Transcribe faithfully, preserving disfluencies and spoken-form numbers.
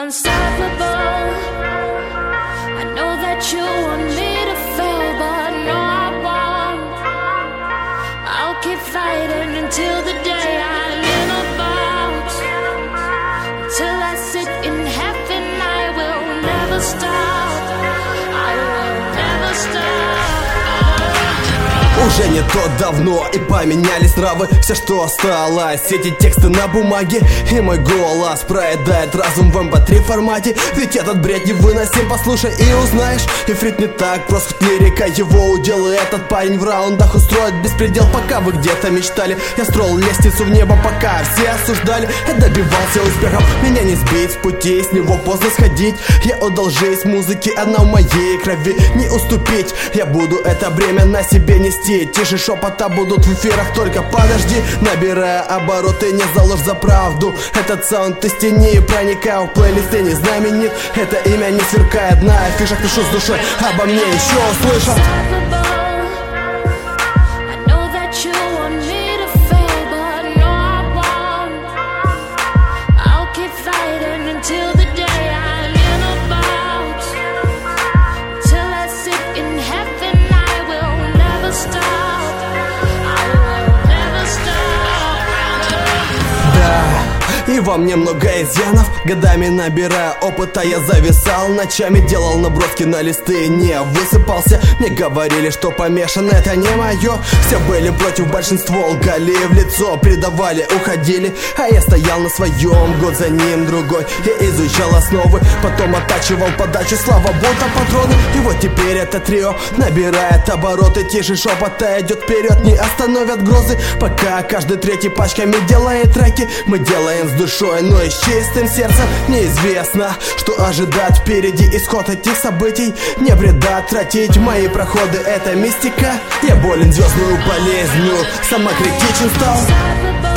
unstoppable. I know that you want me to fail, but no, I won't. I'll keep fighting until the day I lean about. Till I sit in heaven, I will never stop. I will never stop. Уже не то давно, и поменялись нравы. Все, что осталось, эти тексты на бумаге. И мой голос проедает разум в эм пэ три формате. Ведь этот бред невыносим, послушай и узнаешь. Ифрит не так прост, хоть лирика его удел. И этот парень в раундах устроит беспредел. Пока вы где-то мечтали, я строил лестницу в небо. Пока все осуждали, я добивался успехов. Меня не сбить с пути, с него поздно сходить. Я отдал жизнь музыке, она в моей крови. Не уступить, я буду это бремя на себе нести. Тише шепота будут в эфирах, только подожди. Набирая обороты, не заложь за правду. Этот саунд из тени, проникаю в плейлист, и не знаменит. Это имя не сверкает на афишах, пишу с душой, обо мне еще услышат. И во мне много изъянов, годами набирая опыта, я зависал. Ночами делал наброски на листы и не высыпался. Мне говорили, что помешан, это не мое. Все были против, большинство лгали в лицо, предавали, уходили. А я стоял на своем, год за ним другой. Я изучал основы, потом оттачивал подачу. Слава будто патроны. И вот теперь это трио набирает обороты. Тише шепота идет вперед, не остановят грозы. Пока каждый третий пачками делает треки, мы делаем с душой, но и с чистым сердцем. Неизвестно, что ожидать впереди. Исход этих событий не вреда тратить. Мои проходы — это мистика. Я болен звездную болезнью, самокритичен стал.